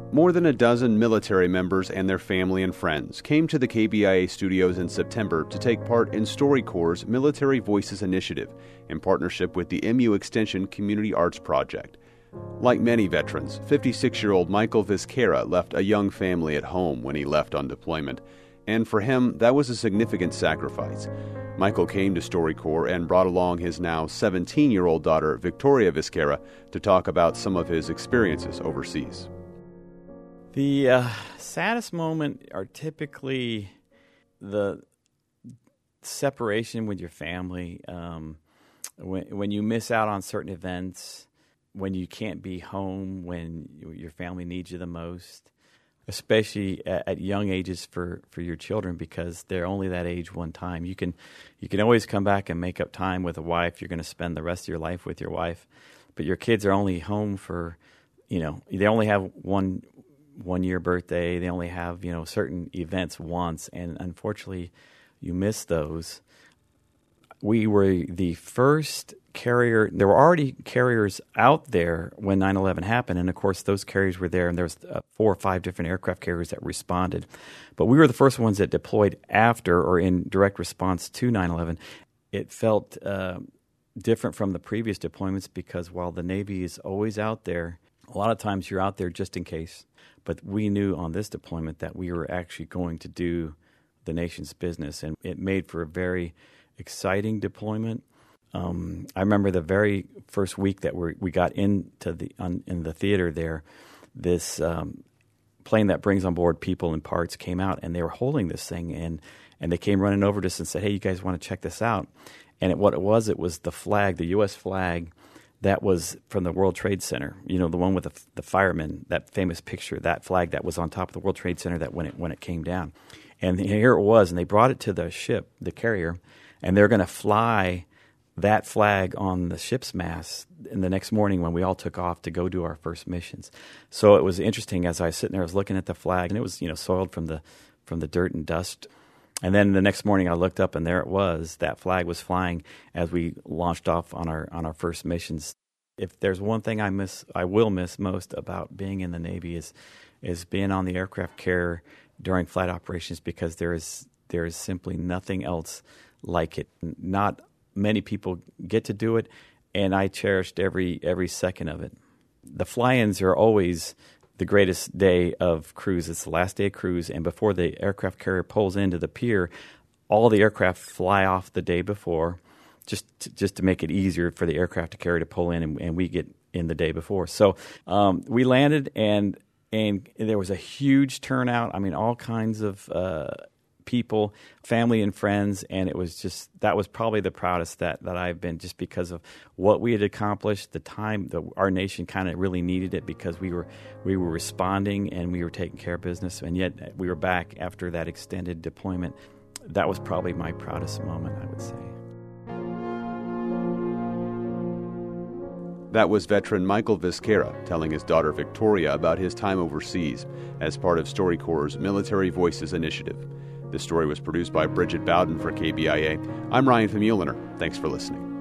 More than a dozen military members and their family and friends came to the KBIA studios in September to take part in StoryCorps' Military Voices Initiative in partnership with the MU Extension Community Arts Project. Like many veterans, 56-year-old Michael Vizquera left a young family at home when he left on deployment, and for him, that was a significant sacrifice. Michael came to StoryCorps and brought along his now 17-year-old daughter, Victoria Vizquera, to talk about some of his experiences overseas. The saddest moment are typically the separation with your family, when you miss out on certain events, when you can't be home, when your family needs you the most, especially at young ages for your children, because they're only that age one time. You can always come back and make up time with a wife. You're going to spend the rest of your life with your wife, but your kids are only home for, they only have one-year birthday. They only have, certain events once, and unfortunately, you miss those. We were the first carrier. There were already carriers out there when 9/11 happened, and of course, those carriers were there, and there was 4 or 5 different aircraft carriers that responded. But we were the first ones that deployed after or in direct response to 9/11. It felt different from the previous deployments because while the Navy is always out there, a lot of times you're out there just in case. But we knew on this deployment that we were actually going to do the nation's business, and it made for a very exciting deployment. I remember the very first week that we got into in the theater there, this plane that brings on board people and parts came out, and they were holding this thing, and they came running over to us and said, "Hey, you guys want to check this out?" And what it was the flag, the U.S. flag, that was from the World Trade Center. The one with the firemen, that famous picture, that flag that was on top of the World Trade Center that when it came down. And here it was, and they brought it to the ship, the carrier, and they're going to fly that flag on the ship's mast in the next morning when we all took off to go do our first missions. So it was interesting as I was sitting there, I was looking at the flag, and it was soiled from the dirt and dust. And then the next morning I looked up, and there it was. That flag was flying as we launched off on our first missions. If there's one thing I will miss most about being in the Navy is being on the aircraft carrier during flight operations, because there is simply nothing else like it. Not many people get to do it, and I cherished every second of it. The fly-ins are always the greatest day of cruise. It's the last day of cruise, and before the aircraft carrier pulls into the pier, all the aircraft fly off the day before, just to make it easier for the aircraft carrier to pull in, and we get in the day before. So we landed, and there was a huge turnout. I mean, all kinds of people, family and friends, and that was probably the proudest that I've been, just because of what we had accomplished, the time our nation kind of really needed it, because we were responding and we were taking care of business, and yet we were back after that extended deployment. That was probably my proudest moment, I would say. That was veteran Michael Vizquera telling his daughter Victoria about his time overseas as part of StoryCorps' Military Voices Initiative. This story was produced by Bridget Bowden for KBIA. I'm Ryan Famuliner. Thanks for listening.